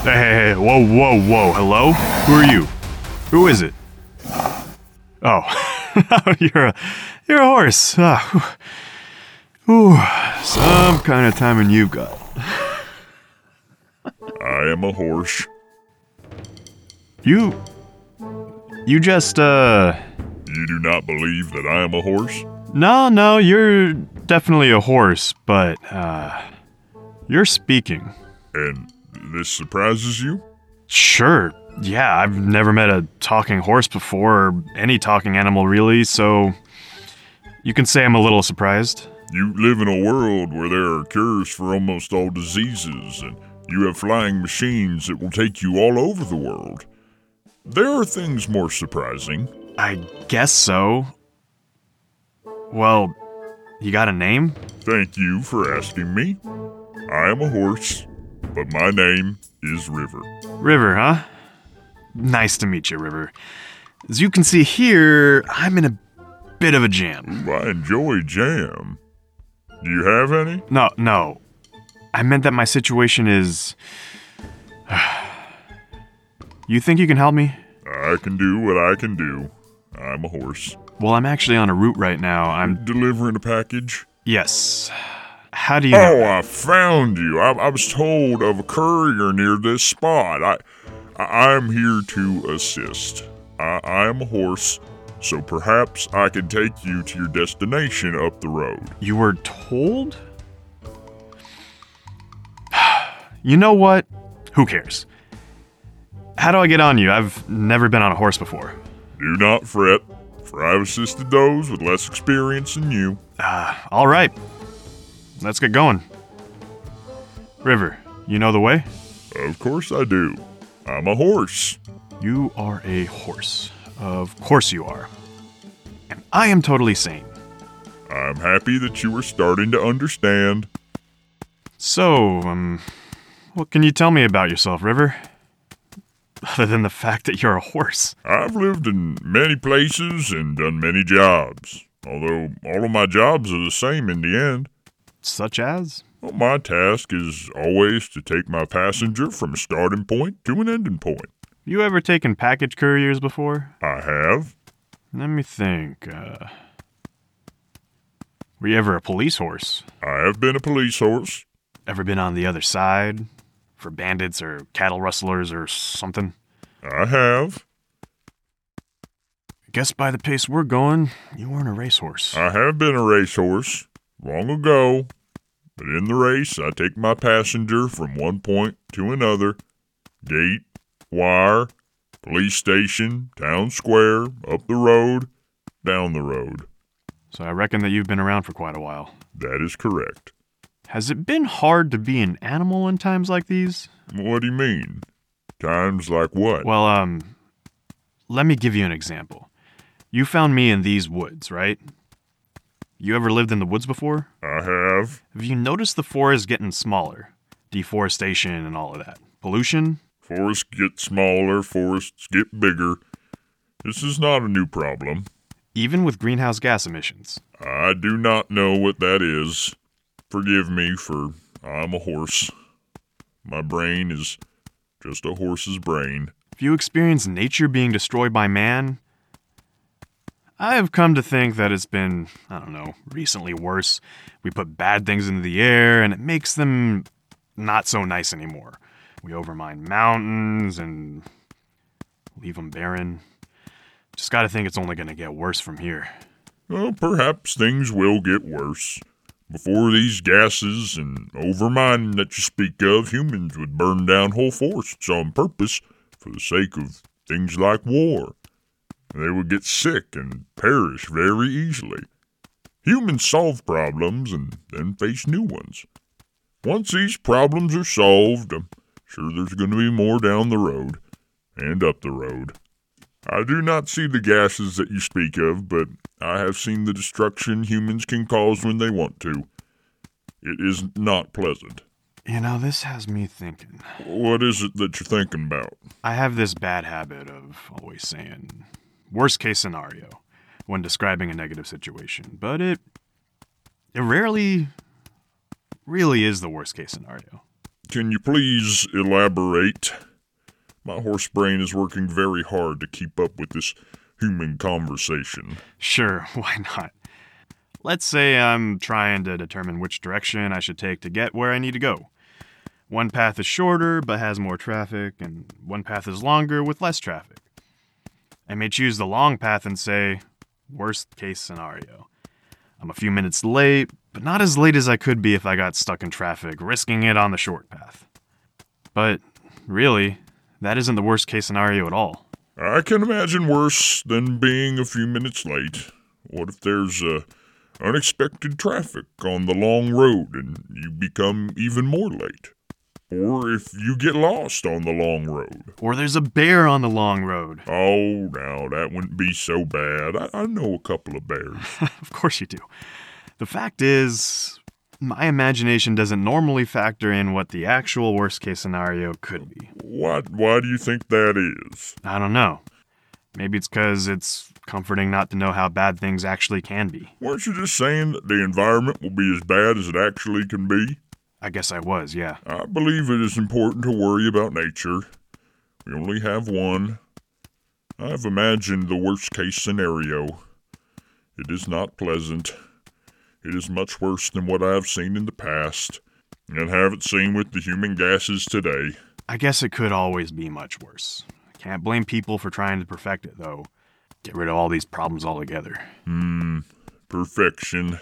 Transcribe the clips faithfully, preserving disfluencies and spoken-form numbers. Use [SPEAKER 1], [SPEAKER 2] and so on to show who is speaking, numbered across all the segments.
[SPEAKER 1] Hey, hey, hey, whoa, whoa, whoa, hello? Who are you? Who is it? Oh, you're a, you're a horse. Ah, whew. Some kind of timing you've got.
[SPEAKER 2] I am a horse.
[SPEAKER 1] You, you just, uh...
[SPEAKER 2] You do not believe that I am a horse?
[SPEAKER 1] No, no, you're definitely a horse, but, uh... you're speaking.
[SPEAKER 2] And this surprises you?
[SPEAKER 1] Sure. Yeah, I've never met a talking horse before, or any talking animal really, so... You can say I'm a little surprised.
[SPEAKER 2] You live in a world where there are cures for almost all diseases, and you have flying machines that will take you all over the world. There are things more surprising.
[SPEAKER 1] I guess so. Well, you got a name?
[SPEAKER 2] Thank you for asking me. I am a horse, but my name is River.
[SPEAKER 1] River, huh? Nice to meet you, River. As you can see here, I'm in a bit of a jam.
[SPEAKER 2] I enjoy jam. Do you have any?
[SPEAKER 1] No, no. I meant that my situation is... You think you can help me?
[SPEAKER 2] I can do what I can do. I'm a horse.
[SPEAKER 1] Well, I'm actually on a route right now. I'm...
[SPEAKER 2] Delivering a package?
[SPEAKER 1] Yes. How do you know?
[SPEAKER 2] Oh, I found you. I, I was told of a courier near this spot. I, I I'm here to assist. I, I am a horse, so perhaps I can take you to your destination up the road.
[SPEAKER 1] You were told? You know what? Who cares? How do I get on you? I've never been on a horse before.
[SPEAKER 2] Do not fret, for I've assisted those with less experience than you.
[SPEAKER 1] Uh, all right. Let's get going. River, you know the way?
[SPEAKER 2] Of course I do. I'm a horse.
[SPEAKER 1] You are a horse. Of course you are. And I am totally sane.
[SPEAKER 2] I'm happy that you are starting to understand.
[SPEAKER 1] So, um, what can you tell me about yourself, River? Other than the fact that you're a horse.
[SPEAKER 2] I've lived in many places and done many jobs, although all of my jobs are the same in the end.
[SPEAKER 1] Such as?
[SPEAKER 2] Well, my task is always to take my passenger from a starting point to an ending point.
[SPEAKER 1] You ever taken package couriers before?
[SPEAKER 2] I have.
[SPEAKER 1] Let me think, uh... Were you ever a police horse?
[SPEAKER 2] I have been a police horse.
[SPEAKER 1] Ever been on the other side? For bandits or cattle rustlers or something?
[SPEAKER 2] I have.
[SPEAKER 1] I guess by the pace we're going, you weren't a racehorse.
[SPEAKER 2] I have been a racehorse, long ago. But in the race, I take my passenger from one point to another. Gate, wire, police station, town square, up the road, down the road.
[SPEAKER 1] So I reckon that you've been around for quite a while.
[SPEAKER 2] That is correct.
[SPEAKER 1] Has it been hard to be an animal in times like these?
[SPEAKER 2] What do you mean? Times like what?
[SPEAKER 1] Well, um, let me give you an example. You found me in these woods, right? You ever lived in the woods before?
[SPEAKER 2] I have.
[SPEAKER 1] Have you noticed the forest getting smaller? Deforestation and all of that. Pollution?
[SPEAKER 2] Forests get smaller, forests get bigger. This is not a new problem.
[SPEAKER 1] Even with greenhouse gas emissions.
[SPEAKER 2] I do not know what that is. Forgive me, for I'm a horse. My brain is just a horse's brain.
[SPEAKER 1] If you experience nature being destroyed by man, I have come to think that it's been, I don't know, recently worse. We put bad things into the air, and it makes them not so nice anymore. We overmine mountains and leave them barren. Just gotta think it's only gonna get worse from here.
[SPEAKER 2] Well, perhaps things will get worse. Before these gases and overmining that you speak of, humans would burn down whole forests on purpose for the sake of things like war. They would get sick and perish very easily. Humans solve problems and then face new ones. Once these problems are solved, I'm sure there's going to be more down the road and up the road. I do not see the gases that you speak of, but I have seen the destruction humans can cause when they want to. It is not pleasant.
[SPEAKER 1] You know, this has me thinking.
[SPEAKER 2] What is it that you're thinking about?
[SPEAKER 1] I have this bad habit of always saying, worst case scenario, when describing a negative situation, but it, it rarely, really is the worst case scenario.
[SPEAKER 2] Can you please elaborate? My horse brain is working very hard to keep up with this human conversation.
[SPEAKER 1] Sure, why not? Let's say I'm trying to determine which direction I should take to get where I need to go. One path is shorter but has more traffic, and one path is longer with less traffic. I may choose the long path and say, worst case scenario. I'm a few minutes late, but not as late as I could be if I got stuck in traffic, risking it on the short path. But, really, that isn't the worst case scenario at all.
[SPEAKER 2] I can imagine worse than being a few minutes late. What if there's uh, unexpected traffic on the long road and you become even more late? Or if you get lost on the long road.
[SPEAKER 1] Or there's a bear on the long road.
[SPEAKER 2] Oh, now, that wouldn't be so bad. I, I know a couple of bears.
[SPEAKER 1] Of course you do. The fact is, my imagination doesn't normally factor in what the actual worst-case scenario could be.
[SPEAKER 2] What? Why do you think that is?
[SPEAKER 1] I don't know. Maybe it's because it's comforting not to know how bad things actually can be.
[SPEAKER 2] Weren't you just saying that the environment will be as bad as it actually can be?
[SPEAKER 1] I guess I was, yeah.
[SPEAKER 2] I believe it is important to worry about nature. We only have one. I've imagined the worst-case scenario. It is not pleasant. It is much worse than what I have seen in the past, and haven't seen with the human gases today.
[SPEAKER 1] I guess it could always be much worse. I can't blame people for trying to perfect it, though. Get rid of all these problems altogether.
[SPEAKER 2] Hmm, perfection.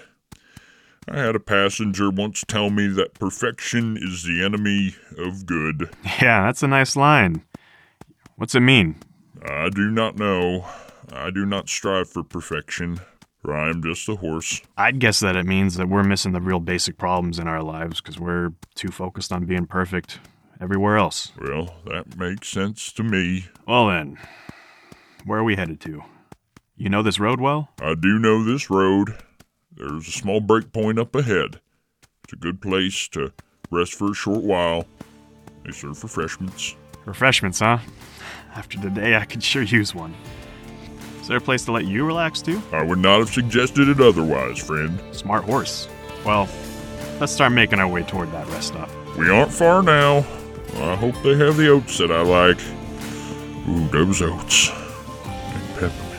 [SPEAKER 2] I had a passenger once tell me that perfection is the enemy of good.
[SPEAKER 1] Yeah, that's a nice line. What's it mean?
[SPEAKER 2] I do not know. I do not strive for perfection, for I am just a horse.
[SPEAKER 1] I'd guess that it means that we're missing the real basic problems in our lives because we're too focused on being perfect everywhere else.
[SPEAKER 2] Well, that makes sense to me.
[SPEAKER 1] Well then, where are we headed to? You know this road well?
[SPEAKER 2] I do know this road. There's a small break point up ahead. It's a good place to rest for a short while. They serve refreshments.
[SPEAKER 1] Refreshments, huh? After today, I could sure use one. Is there a place to let you relax too?
[SPEAKER 2] I would not have suggested it otherwise, friend.
[SPEAKER 1] Smart horse. Well, let's start making our way toward that rest stop.
[SPEAKER 2] We aren't far now. I hope they have the oats that I like. Ooh, those oats. And peppermint.